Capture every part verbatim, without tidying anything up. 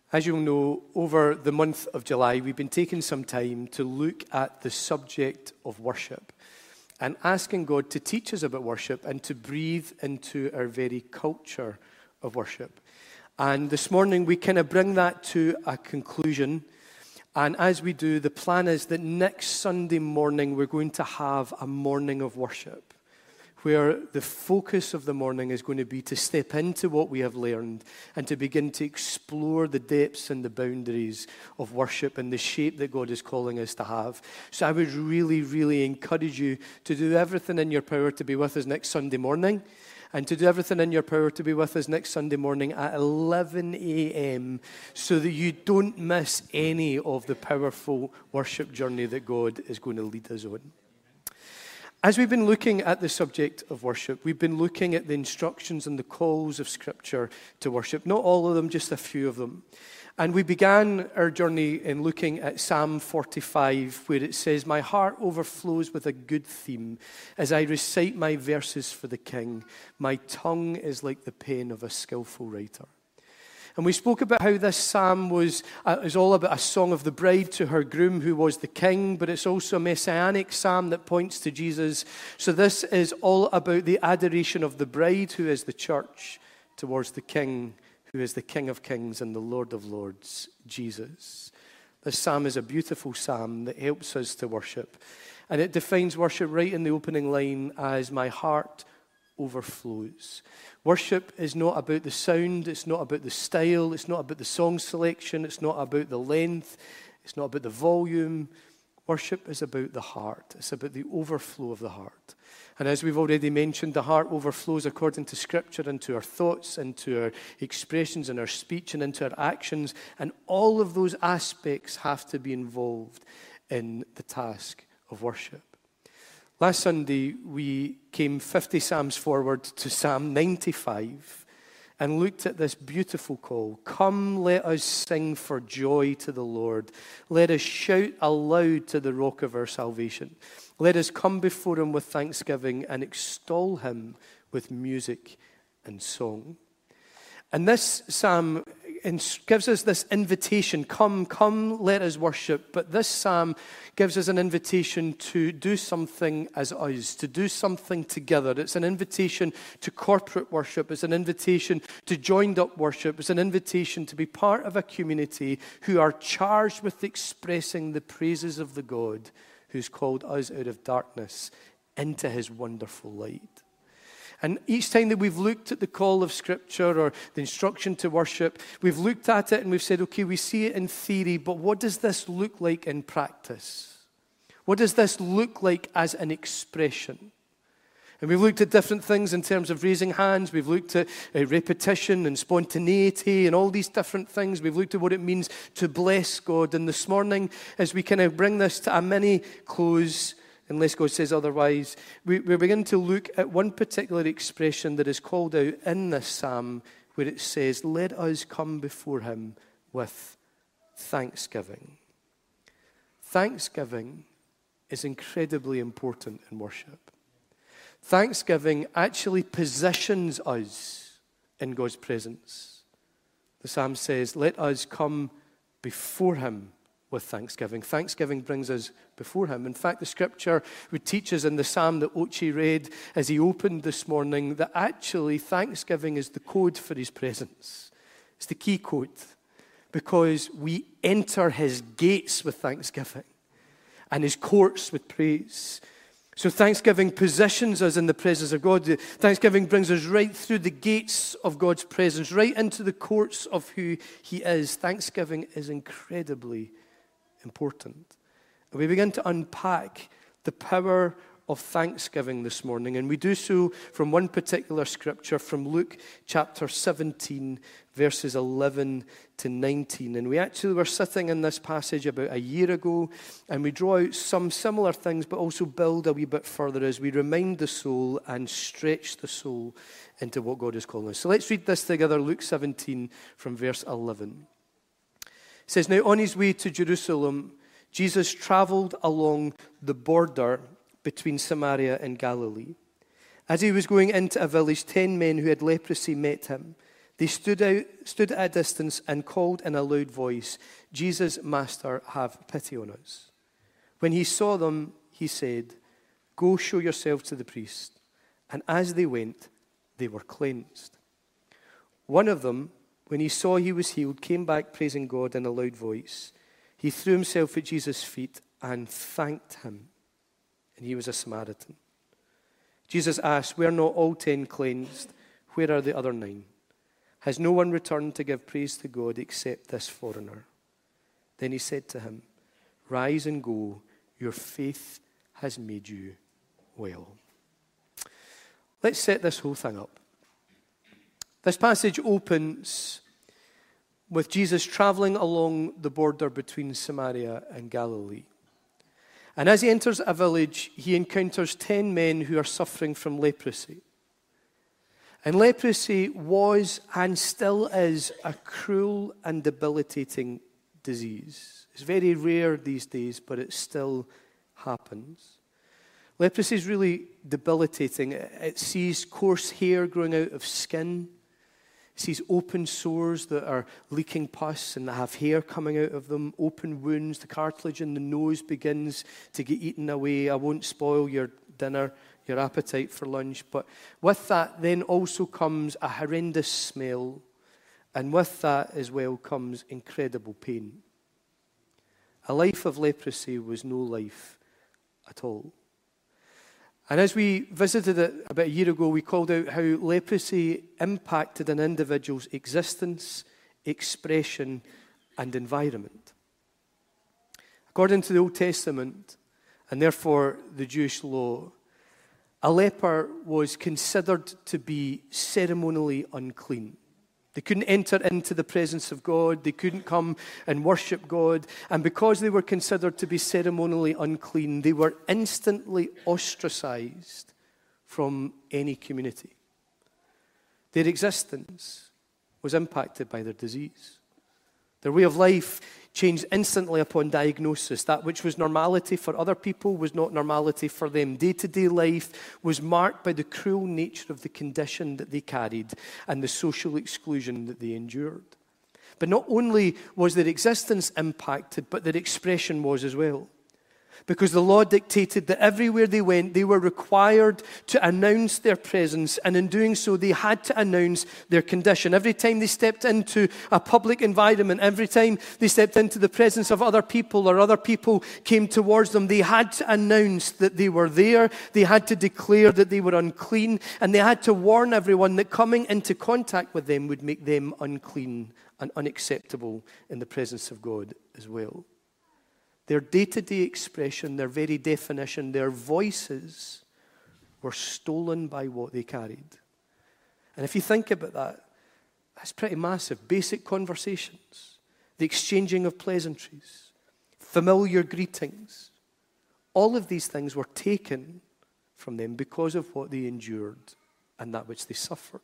As you'll know, over the month of July, we've been taking some time to look at the subject of worship and asking God to teach us about worship and to breathe into our very culture of worship. And this morning, we kind of bring that to a conclusion. And as we do, the plan is that next Sunday morning, we're going to have a morning of worship, where the focus of the morning is going to be to step into what we have learned and to begin to explore the depths and the boundaries of worship and the shape that God is calling us to have. So I would really, really encourage you to do everything in your power to be with us next Sunday morning, and to do everything in your power to be with us next Sunday morning at eleven a.m. so that you don't miss any of the powerful worship journey that God is going to lead us on. As we've been looking at the subject of worship, we've been looking at the instructions and the calls of Scripture to worship. Not all of them, just a few of them. And we began our journey in looking at Psalm forty-five, where it says, "My heart overflows with a good theme as I recite my verses for the King. My tongue is like the pen of a skillful writer." And we spoke about how this psalm was uh, is all about a song of the bride to her groom who was the king, but it's also a messianic psalm that points to Jesus. So this is all about the adoration of the bride, who is the church, towards the king, who is the King of Kings and the Lord of Lords, Jesus. This psalm is a beautiful psalm that helps us to worship. And it defines worship right in the opening line as "my heart overflows." Worship is not about the sound, it's not about the style, it's not about the song selection, it's not about the length, it's not about the volume. Worship is about the heart. It's about the overflow of the heart. And as we've already mentioned, the heart overflows according to Scripture into our thoughts, into our expressions, and our speech, and into our actions. And all of those aspects have to be involved in the task of worship. Last Sunday, we came fifty Psalms forward to Psalm ninety-five and looked at this beautiful call. "Come, let us sing for joy to the Lord. Let us shout aloud to the rock of our salvation. Let us come before him with thanksgiving and extol him with music and song." And this psalm gives us this invitation, come, come, let us worship. But this psalm gives us an invitation to do something as us, to do something together. It's an invitation to corporate worship. It's an invitation to joined up worship. It's an invitation to be part of a community who are charged with expressing the praises of the God who's called us out of darkness into his wonderful light. And each time that we've looked at the call of Scripture or the instruction to worship, we've looked at it and we've said, okay, we see it in theory, but what does this look like in practice? What does this look like as an expression? And we've looked at different things in terms of raising hands. We've looked at uh, repetition and spontaneity and all these different things. We've looked at what it means to bless God. And this morning, as we kind of bring this to a mini close, unless God says otherwise, we, we begin to look at one particular expression that is called out in this psalm, where it says, "Let us come before him with thanksgiving." Thanksgiving is incredibly important in worship. Thanksgiving actually positions us in God's presence. The psalm says, "Let us come before him with thanksgiving." Thanksgiving brings us before him. In fact, the Scripture would teach us in the psalm that Ochi read as he opened this morning that actually thanksgiving is the code for his presence. It's the key code, because we enter his gates with thanksgiving and his courts with praise. So thanksgiving positions us in the presence of God. Thanksgiving brings us right through the gates of God's presence, right into the courts of who he is. Thanksgiving is incredibly important. And we begin to unpack the power of thanksgiving this morning, and we do so from one particular scripture, from Luke chapter seventeen, verses eleven to nineteen. And we actually were sitting in this passage about a year ago, and we draw out some similar things, but also build a wee bit further as we remind the soul and stretch the soul into what God is calling us. So let's read this together, Luke seventeen from verse eleven. It says, "Now on his way to Jerusalem, Jesus traveled along the border between Samaria and Galilee. As he was going into a village, ten men who had leprosy met him. They stood out, stood at a distance and called in a loud voice, "Jesus, Master, have pity on us." When he saw them, he said, "Go show yourselves to the priest." And as they went, they were cleansed. One of them, when he saw he was healed, came back praising God in a loud voice. He threw himself at Jesus' feet and thanked him. And he was a Samaritan. Jesus asked, "Were not all ten cleansed? Where are the other nine? Has no one returned to give praise to God except this foreigner?" Then he said to him, "Rise and go. Your faith has made you well." Let's set this whole thing up. This passage opens with Jesus traveling along the border between Samaria and Galilee. And as he enters a village, he encounters ten men who are suffering from leprosy. And leprosy was and still is a cruel and debilitating disease. It's very rare these days, but it still happens. Leprosy is really debilitating. It sees coarse hair growing out of skin. It sees open sores that are leaking pus and that have hair coming out of them, open wounds. The cartilage in the nose begins to get eaten away. I won't spoil your dinner, your appetite for lunch. But with that then also comes a horrendous smell. And with that as well comes incredible pain. A life of leprosy was no life at all. And as we visited it about a year ago, we called out how leprosy impacted an individual's existence, expression, and environment. According to the Old Testament, and therefore the Jewish law, a leper was considered to be ceremonially unclean. They couldn't enter into the presence of God. They couldn't come and worship God. And because they were considered to be ceremonially unclean, they were instantly ostracized from any community. Their existence was impacted by their disease. Their way of life changed instantly upon diagnosis. That which was normality for other people was not normality for them. Day-to-day life was marked by the cruel nature of the condition that they carried and the social exclusion that they endured. But not only was their existence impacted, but their expression was as well. Because the law dictated that everywhere they went, they were required to announce their presence. And in doing so, they had to announce their condition. Every time they stepped into a public environment, every time they stepped into the presence of other people or other people came towards them, they had to announce that they were there. They had to declare that they were unclean. And they had to warn everyone that coming into contact with them would make them unclean and unacceptable in the presence of God as well. Their day-to-day expression, their very definition, their voices were stolen by what they carried. And if you think about that, that's pretty massive. Basic conversations, the exchanging of pleasantries, familiar greetings. All of these things were taken from them because of what they endured and that which they suffered.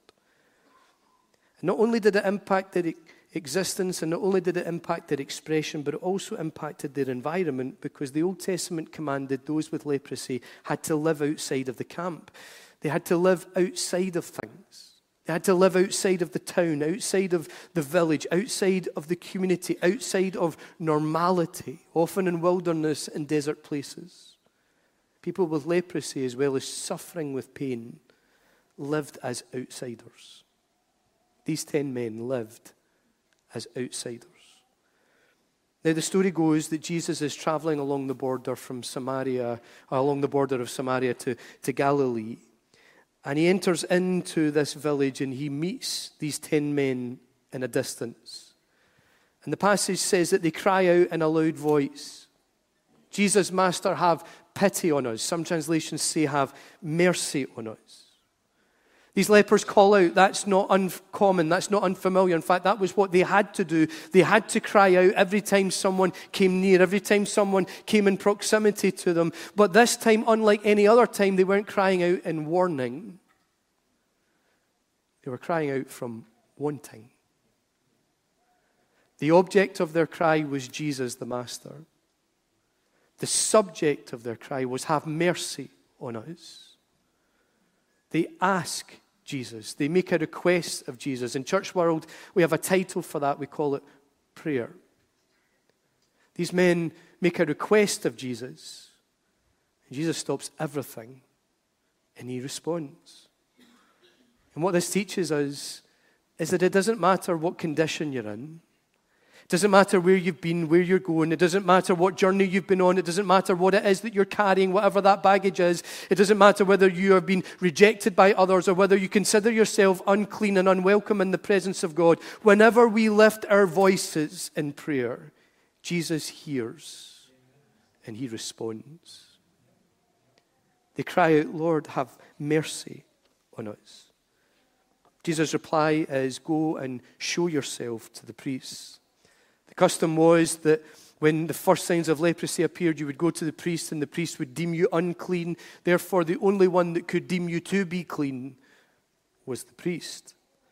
And not only did it impact their existence, and not only did it impact their expression, but it also impacted their environment, because the Old Testament commanded those with leprosy had to live outside of the camp. They had to live outside of things. They had to live outside of the town, outside of the village, outside of the community, outside of normality, often in wilderness and desert places. People with leprosy, as well as suffering with pain, lived as outsiders. These ten men lived as outsiders. Now the story goes that Jesus is traveling along the border from Samaria, along the border of Samaria to, to Galilee. And he enters into this village and he meets these ten men in a distance. And the passage says that they cry out in a loud voice, "Jesus, Master, have pity on us." Some translations say, "Have mercy on us." These lepers call out. That's not uncommon. That's not unfamiliar. In fact, that was what they had to do. They had to cry out every time someone came near, every time someone came in proximity to them. But this time, unlike any other time, they weren't crying out in warning. They were crying out from wanting. The object of their cry was Jesus, the Master. The subject of their cry was, "Have mercy on us." They ask Jesus. They make a request of Jesus. In church world, we have a title for that. We call it prayer. These men make a request of Jesus. And Jesus stops everything and he responds. And what this teaches us is that it doesn't matter what condition you're in. It doesn't matter where you've been, where you're going. It doesn't matter what journey you've been on. It doesn't matter what it is that you're carrying, whatever that baggage is. It doesn't matter whether you have been rejected by others or whether you consider yourself unclean and unwelcome in the presence of God. Whenever we lift our voices in prayer, Jesus hears and he responds. They cry out, Lord, have mercy on us. Jesus' reply is, go and show yourself to the priests. The custom was that when the first signs of leprosy appeared, you would go to the priest and the priest would deem you unclean. Therefore, the only one that could deem you to be clean was the priest.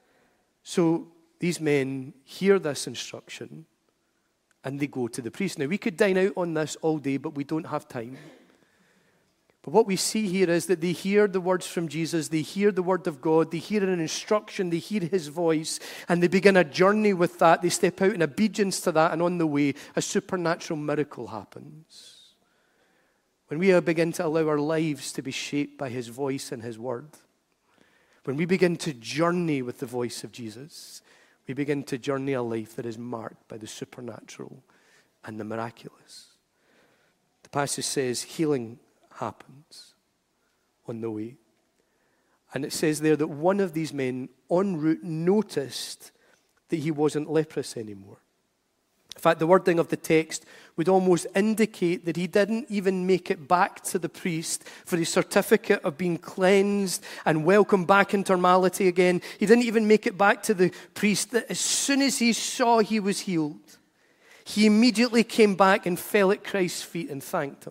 So these men hear this instruction and they go to the priest. Now, we could dine out on this all day, but we don't have time. But what we see here is that they hear the words from Jesus, they hear the word of God, they hear an instruction, they hear his voice, and they begin a journey with that. They step out in obedience to that, and on the way, a supernatural miracle happens. When we begin to allow our lives to be shaped by his voice and his word, when we begin to journey with the voice of Jesus, we begin to journey a life that is marked by the supernatural and the miraculous. The passage says healing happens on the way. And it says there that one of these men en route noticed that he wasn't leprous anymore. In fact, the wording of the text would almost indicate that he didn't even make it back to the priest for his certificate of being cleansed and welcomed back into normality again. He didn't even make it back to the priest. That as soon as he saw he was healed, he immediately came back and fell at Christ's feet and thanked him.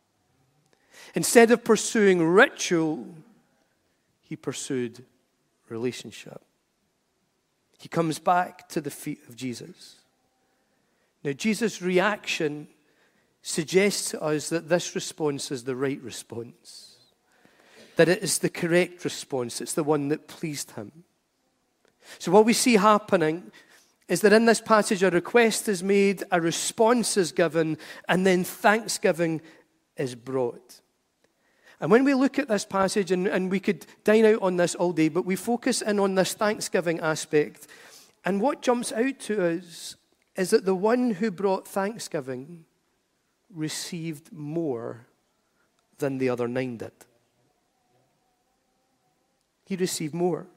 Instead of pursuing ritual, he pursued relationship. He comes back to the feet of Jesus. Now, Jesus' reaction suggests to us that this response is the right response, that it is the correct response. It's the one that pleased him. So what we see happening is that in this passage, a request is made, a response is given, and then thanksgiving is brought. And when we look at this passage, and, and we could dine out on this all day, but we focus in on this thanksgiving aspect. And what jumps out to us is that the one who brought thanksgiving received more than the other nine did. He received more.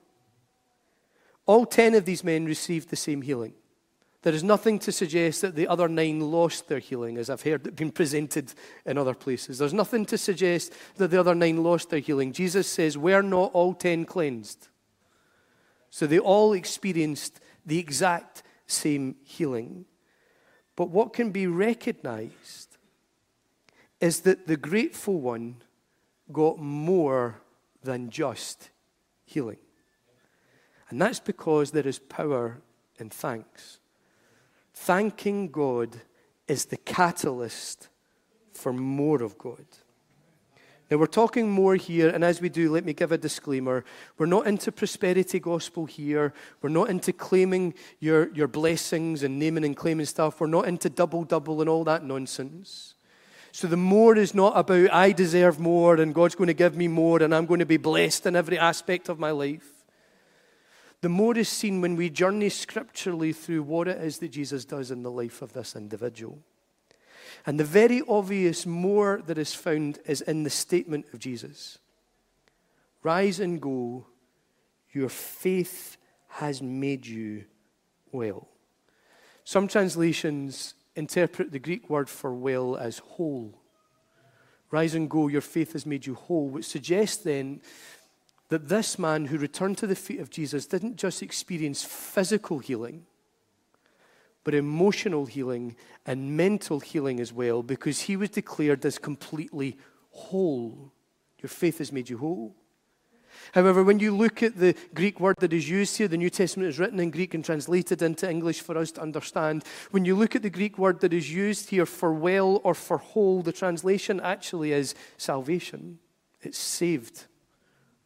All ten of these men received the same healing. There is nothing to suggest that the other nine lost their healing, as I've heard it being presented in other places. There's nothing to suggest that the other nine lost their healing. Jesus says, were not all ten cleansed? So they all experienced the exact same healing. But what can be recognized is that the grateful one got more than just healing. And that's because there is power in thanks. Thanking God is the catalyst for more of God. Now, we're talking more here, and as we do, let me give a disclaimer. We're not into prosperity gospel here. We're not into claiming your, your blessings and naming and claiming stuff. We're not into double-double and all that nonsense. So the more is not about I deserve more and God's going to give me more and I'm going to be blessed in every aspect of my life. The more is seen when we journey scripturally through what it is that Jesus does in the life of this individual. And the very obvious more that is found is in the statement of Jesus. Rise and go, your faith has made you well. Some translations interpret the Greek word for well as whole. Rise and go, your faith has made you whole, which suggests then that this man who returned to the feet of Jesus didn't just experience physical healing, but emotional healing and mental healing as well, because he was declared as completely whole. Your faith has made you whole. However, when you look at the Greek word that is used here, the New Testament is written in Greek and translated into English for us to understand. When you look at the Greek word that is used here for well or for whole, the translation actually is salvation. It's saved,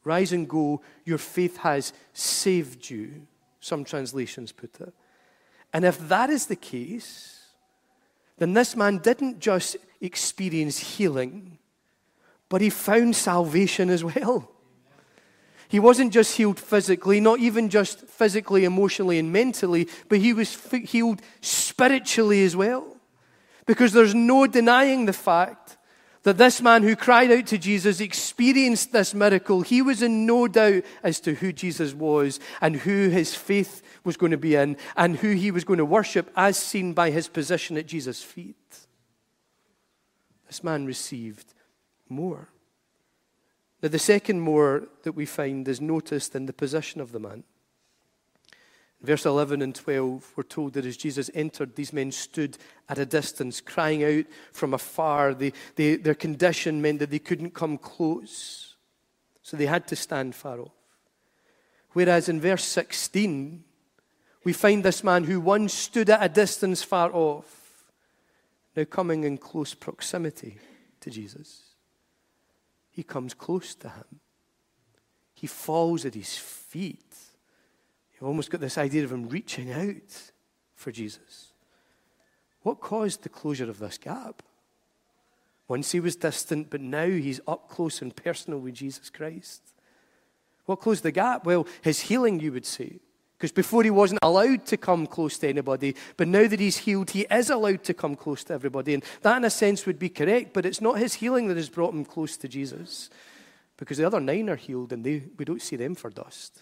Rise and go, your faith has saved you, some translations put it. And if that is the case, then this man didn't just experience healing, but he found salvation as well. He wasn't just healed physically, not even just physically, emotionally, and mentally, but he was healed spiritually as well. Because there's no denying the fact that this man who cried out to Jesus experienced this miracle. He was in no doubt as to who Jesus was and who his faith was going to be in and who he was going to worship, as seen by his position at Jesus' feet. This man received more. Now, the second more that we find is noticed in the position of the man. In verse eleven and twelve, we're told that as Jesus entered, these men stood at a distance, crying out from afar. They, they, their condition meant that they couldn't come close, so they had to stand far off. Whereas in verse sixteen, we find this man who once stood at a distance far off, now coming in close proximity to Jesus. He comes close to him. He falls at his feet. You've almost got this idea of him reaching out for Jesus. What caused the closure of this gap? Once he was distant, but now he's up close and personal with Jesus Christ. What closed the gap? Well, his healing, you would say. Because before he wasn't allowed to come close to anybody, but now that he's healed, he is allowed to come close to everybody. And that, in a sense, would be correct, but it's not his healing that has brought him close to Jesus. Because the other nine are healed, and they, we don't see them for dust.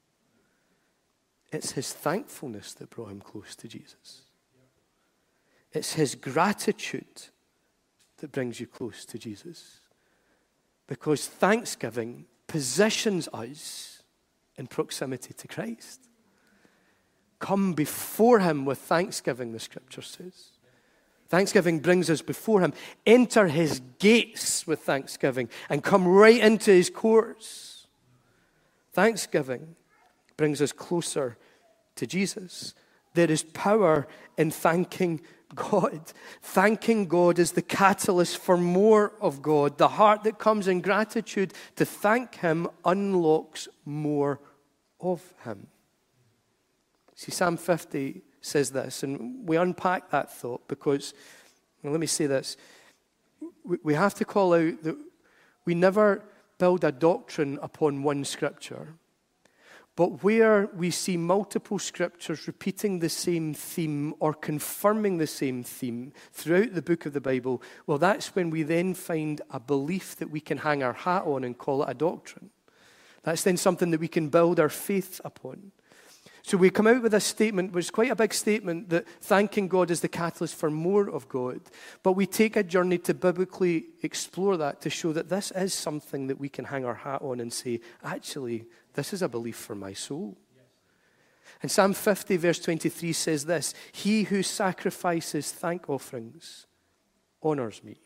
It's his thankfulness that brought him close to Jesus. It's his gratitude that brings you close to Jesus. Because thanksgiving positions us in proximity to Christ. Come before him with thanksgiving, the scripture says. Thanksgiving brings us before him. Enter his gates with thanksgiving and come right into his courts. Thanksgiving brings us closer to Jesus. There is power in thanking God. Thanking God is the catalyst for more of God. The heart that comes in gratitude to thank him unlocks more of him. See, Psalm fifty says this, and we unpack that thought because, well, let me say this, we, we have to call out that we never build a doctrine upon one scripture, but where we see multiple scriptures repeating the same theme or confirming the same theme throughout the book of the Bible, well, that's when we then find a belief that we can hang our hat on and call it a doctrine. That's then something that we can build our faith upon. So we come out with a statement, which is quite a big statement, that thanking God is the catalyst for more of God. But we take a journey to biblically explore that, to show that this is something that we can hang our hat on and say, actually, this is a belief for my soul. Yes. And Psalm fifty, verse twenty-three says this, he who sacrifices thank offerings honors me.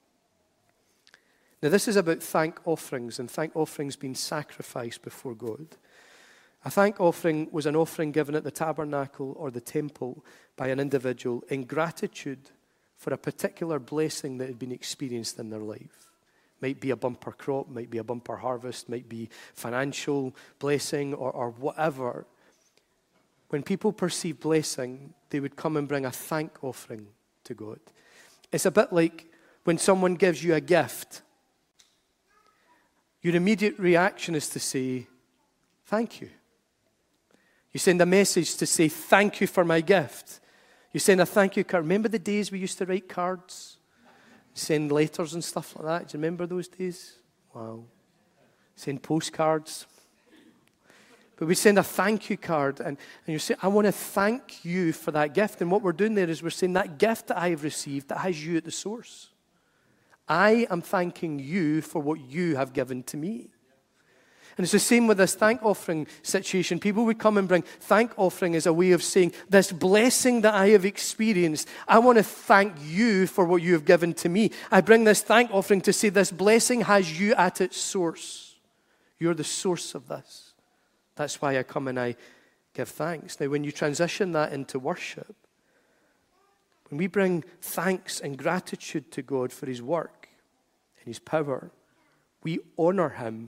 Now, this is about thank offerings and thank offerings being sacrificed before God. A thank offering was an offering given at the tabernacle or the temple by an individual in gratitude for a particular blessing that had been experienced in their life. Might be a bumper crop, might be a bumper harvest, might be financial blessing or, or whatever. When people perceive blessing, they would come and bring a thank offering to God. It's a bit like when someone gives you a gift. Your immediate reaction is to say, thank you. You send a message to say, thank you for my gift. You send a thank you card. Remember the days we used to write cards? Send letters and stuff like that. Do you remember those days? Wow. Send postcards. But we send a thank you card. And, and you say, I want to thank you for that gift. And what we're doing there is we're saying that gift that I have received, that has you at the source. I am thanking you for what you have given to me. And it's the same with this thank offering situation. People would come and bring thank offering as a way of saying, this blessing that I have experienced, I want to thank you for what you have given to me. I bring this thank offering to say this blessing has you at its source. You're the source of this. That's why I come and I give thanks. Now, when you transition that into worship, when we bring thanks and gratitude to God for his work and his power, we honor him.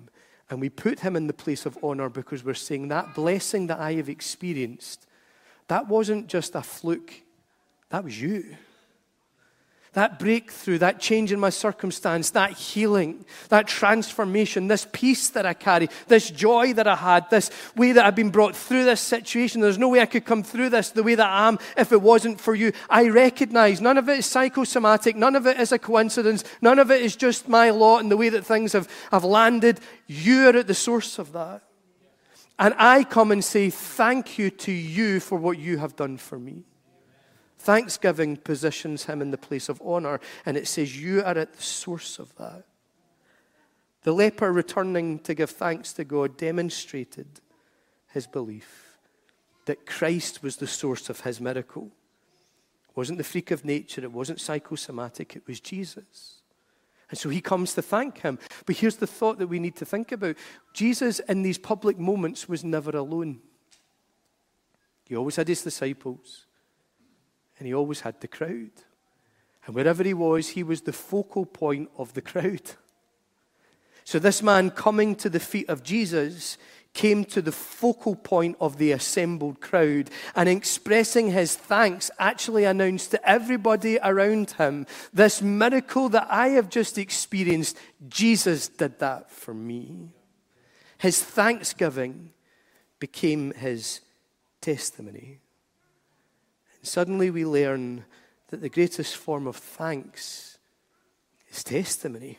And we put him in the place of honor because we're saying that blessing that I have experienced, that wasn't just a fluke. That was you. That breakthrough, that change in my circumstance, that healing, that transformation, this peace that I carry, this joy that I had, this way that I've been brought through this situation. There's no way I could come through this the way that I am if it wasn't for you. I recognize none of it is psychosomatic. None of it is a coincidence. None of it is just my lot and the way that things have, have landed. You are at the source of that. And I come and say thank you to you for what you have done for me. Thanksgiving positions him in the place of honor, and it says you are at the source of that. The leper returning to give thanks to God demonstrated his belief that Christ was the source of his miracle. It wasn't the freak of nature, it wasn't psychosomatic, it was Jesus. And so he comes to thank him. But here's the thought that we need to think about. Jesus in these public moments was never alone. He always had his disciples. And he always had the crowd. And wherever he was, he was the focal point of the crowd. So this man coming to the feet of Jesus came to the focal point of the assembled crowd and expressing his thanks actually announced to everybody around him, this miracle that I have just experienced, Jesus did that for me. His thanksgiving became his testimony. Suddenly we learn that the greatest form of thanks is testimony.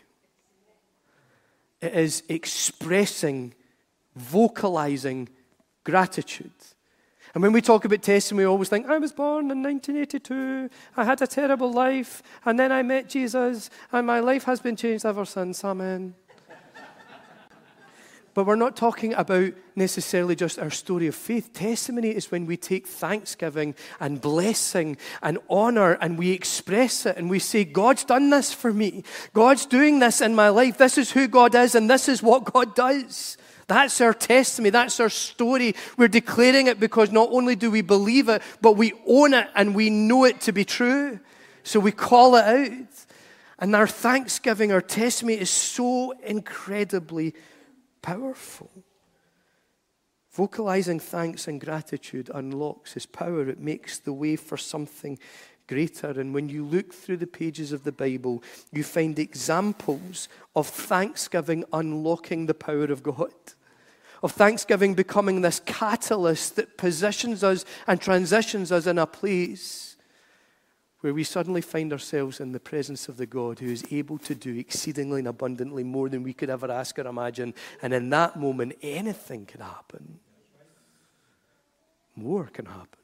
It is expressing, vocalizing gratitude. And when we talk about testimony, we always think, I was born in nineteen eighty-two, I had a terrible life, and then I met Jesus, and my life has been changed ever since. Amen. But we're not talking about necessarily just our story of faith. Testimony is when we take thanksgiving and blessing and honor and we express it and we say, God's done this for me. God's doing this in my life. This is who God is and this is what God does. That's our testimony. That's our story. We're declaring it because not only do we believe it, but we own it and we know it to be true. So we call it out. And our thanksgiving, our testimony is so incredibly powerful. Vocalizing thanks and gratitude unlocks his power. It makes the way for something greater. And when you look through the pages of the Bible, you find examples of thanksgiving unlocking the power of God. Of thanksgiving becoming this catalyst that positions us and transitions us in a place where we suddenly find ourselves in the presence of the God who is able to do exceedingly and abundantly more than we could ever ask or imagine. And in that moment, anything can happen. More can happen.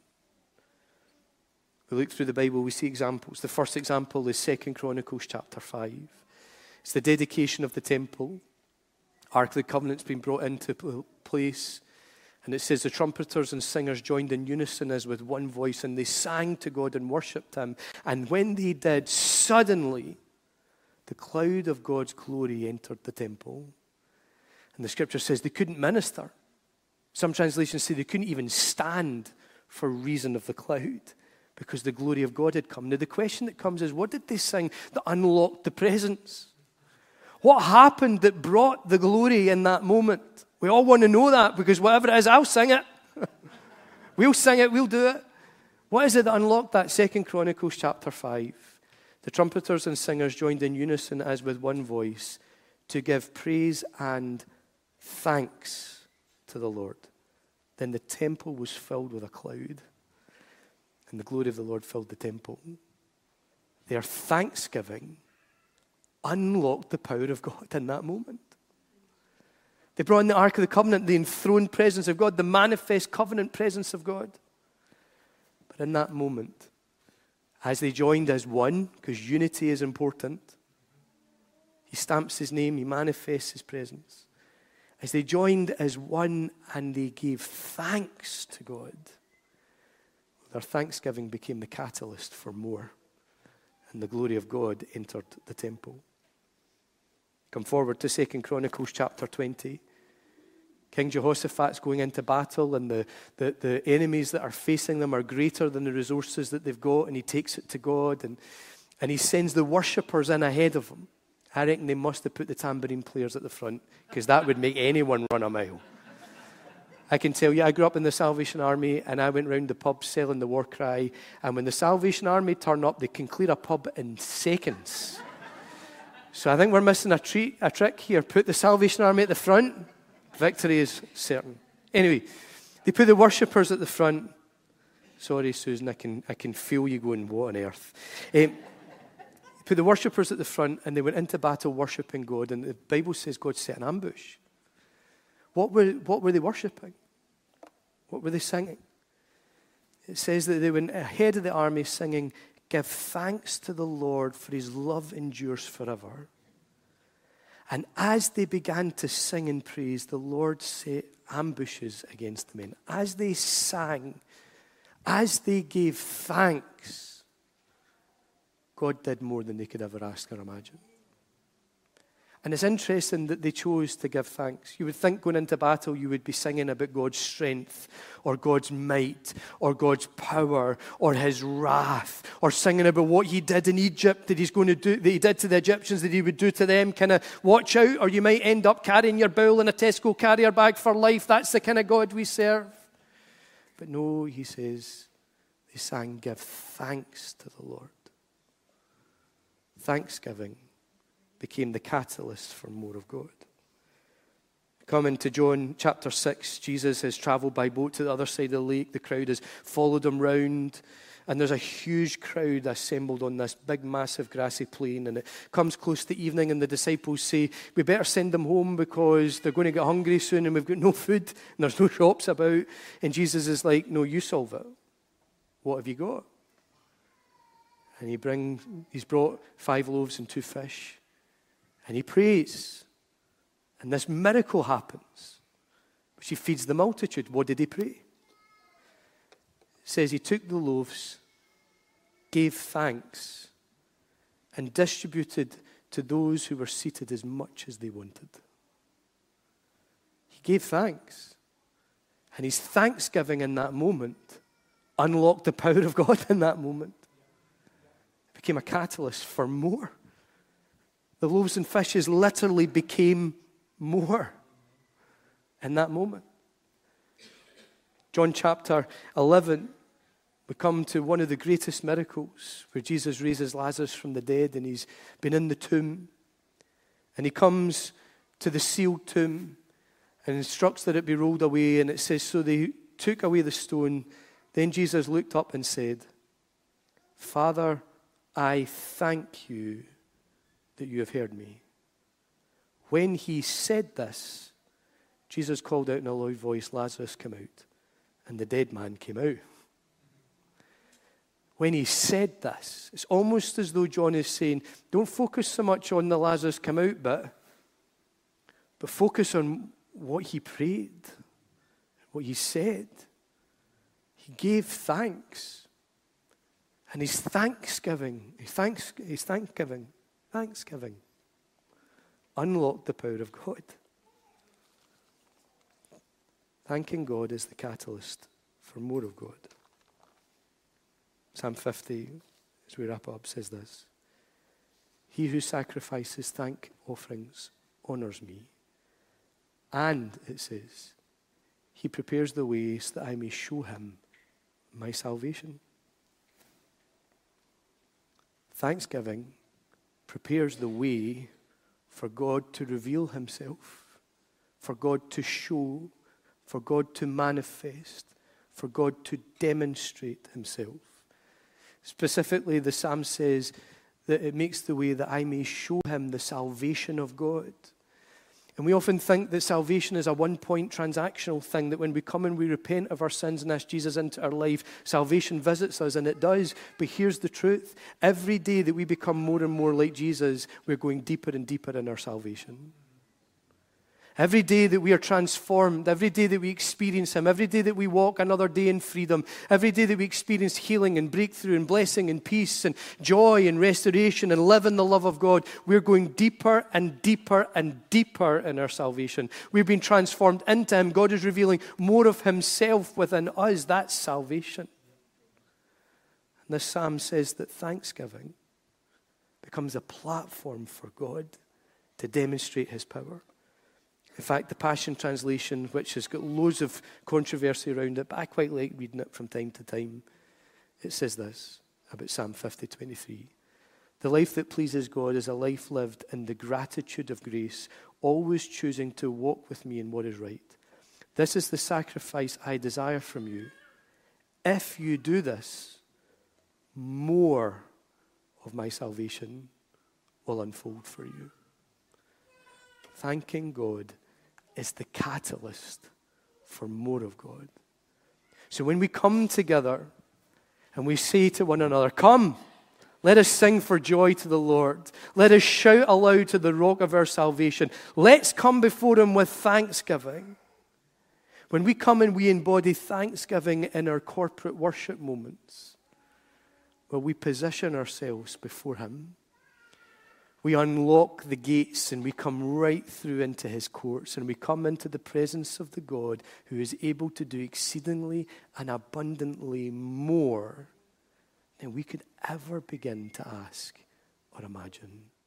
We look through the Bible, we see examples. The first example is Second Chronicles chapter five. It's the dedication of the temple. Ark of the Covenant's been brought into place. And it says the trumpeters and singers joined in unison as with one voice, and they sang to God and worshipped him. And when they did, suddenly the cloud of God's glory entered the temple. And the scripture says they couldn't minister. Some translations say they couldn't even stand for reason of the cloud because the glory of God had come. Now the question that comes is, what did they sing that unlocked the presence? What happened that brought the glory in that moment? We all want to know that because whatever it is, I'll sing it. We'll sing it, we'll do it. What is it that unlocked that? Second Chronicles chapter five. The trumpeters and singers joined in unison as with one voice to give praise and thanks to the Lord. Then the temple was filled with a cloud, and the glory of the Lord filled the temple. Their thanksgiving unlocked the power of God in that moment. They brought in the Ark of the Covenant, the enthroned presence of God, the manifest covenant presence of God. But in that moment, as they joined as one, because unity is important, he stamps his name, he manifests his presence. As they joined as one and they gave thanks to God, their thanksgiving became the catalyst for more. And the glory of God entered the temple. Come forward to Second Chronicles chapter twenty. King Jehoshaphat's going into battle, and the, the, the enemies that are facing them are greater than the resources that they've got, and he takes it to God, and, and he sends the worshippers in ahead of him. I reckon they must have put the tambourine players at the front, because that would make anyone run a mile. I can tell you, I grew up in the Salvation Army, and I went round the pub selling the war cry, and when the Salvation Army turn up, they can clear a pub in seconds. So I think we're missing a, treat, a trick here. Put the Salvation Army at the front, victory is certain. Anyway, they put the worshippers at the front. Sorry, Susan, I can, I can feel you going, what on earth? Um, put the worshippers at the front, and they went into battle worshipping God, and the Bible says God set an ambush. What were, what were they worshipping? What were they singing? It says that they went ahead of the army singing, "Give thanks to the Lord, for his love endures forever." And as they began to sing and praise, the Lord set ambushes against the men. As they sang, as they gave thanks, God did more than they could ever ask or imagine. And it's interesting that they chose to give thanks. You would think going into battle you would be singing about God's strength or God's might or God's power or his wrath or singing about what he did in Egypt that he's going to do, that he did to the Egyptians, that he would do to them. Kind of watch out or you might end up carrying your bowl in a Tesco carrier bag for life. That's the kind of God we serve. But no, he says, they sang, "Give thanks to the Lord." Thanksgiving became the catalyst for more of God. Coming to John chapter six, Jesus has traveled by boat to the other side of the lake. The crowd has followed him round, and there's a huge crowd assembled on this big, massive grassy plain, and it comes close to evening, and the disciples say, we better send them home because they're going to get hungry soon, and we've got no food, and there's no shops about. And Jesus is like, no, you solve it. What have you got? And he brings, he's brought five loaves and two fish. And he prays. And this miracle happens. Which he feeds the multitude. What did he pray? It says he took the loaves, gave thanks, and distributed to those who were seated as much as they wanted. He gave thanks. And his thanksgiving in that moment unlocked the power of God in that moment. It became a catalyst for more. The loaves and fishes literally became more in that moment. John chapter eleven, we come to one of the greatest miracles where Jesus raises Lazarus from the dead and he's been in the tomb. And he comes to the sealed tomb and instructs that it be rolled away. And it says, so they took away the stone. Then Jesus looked up and said, Father, I thank you that you have heard me. When he said this, Jesus called out in a loud voice, Lazarus, come out. And the dead man came out. When he said this, it's almost as though John is saying, don't focus so much on the Lazarus come out bit, but focus on what he prayed, what he said. He gave thanks. And his thanksgiving, his, thanks, his thanksgiving, thanksgiving unlocked the power of God. Thanking God is the catalyst for more of God. Psalm fifty, as we wrap up, says this. He who sacrifices thank offerings honors me. And, it says, he prepares the way so that I may show him my salvation. Thanksgiving prepares the way for God to reveal himself, for God to show, for God to manifest, for God to demonstrate himself. Specifically, the psalm says that it makes the way that I may show him the salvation of God. And we often think that salvation is a one-point transactional thing, that when we come and we repent of our sins and ask Jesus into our life, salvation visits us, and it does. But here's the truth. Every day that we become more and more like Jesus, we're going deeper and deeper in our salvation. Every day that we are transformed, every day that we experience him, every day that we walk another day in freedom, every day that we experience healing and breakthrough and blessing and peace and joy and restoration and live in the love of God, we're going deeper and deeper and deeper in our salvation. We've been transformed into him. God is revealing more of himself within us. That's salvation. And this psalm says that thanksgiving becomes a platform for God to demonstrate his power. In fact, the Passion Translation, which has got loads of controversy around it, but I quite like reading it from time to time, it says this about Psalm fifty, twenty-three. The life that pleases God is a life lived in the gratitude of grace, always choosing to walk with me in what is right. This is the sacrifice I desire from you. If you do this, more of my salvation will unfold for you. Thanking God is the catalyst for more of God. So when we come together and we say to one another, come, let us sing for joy to the Lord. Let us shout aloud to the rock of our salvation. Let's come before him with thanksgiving. When we come and we embody thanksgiving in our corporate worship moments, well, we position ourselves before him. We unlock the gates and we come right through into his courts, and we come into the presence of the God who is able to do exceedingly and abundantly more than we could ever begin to ask or imagine.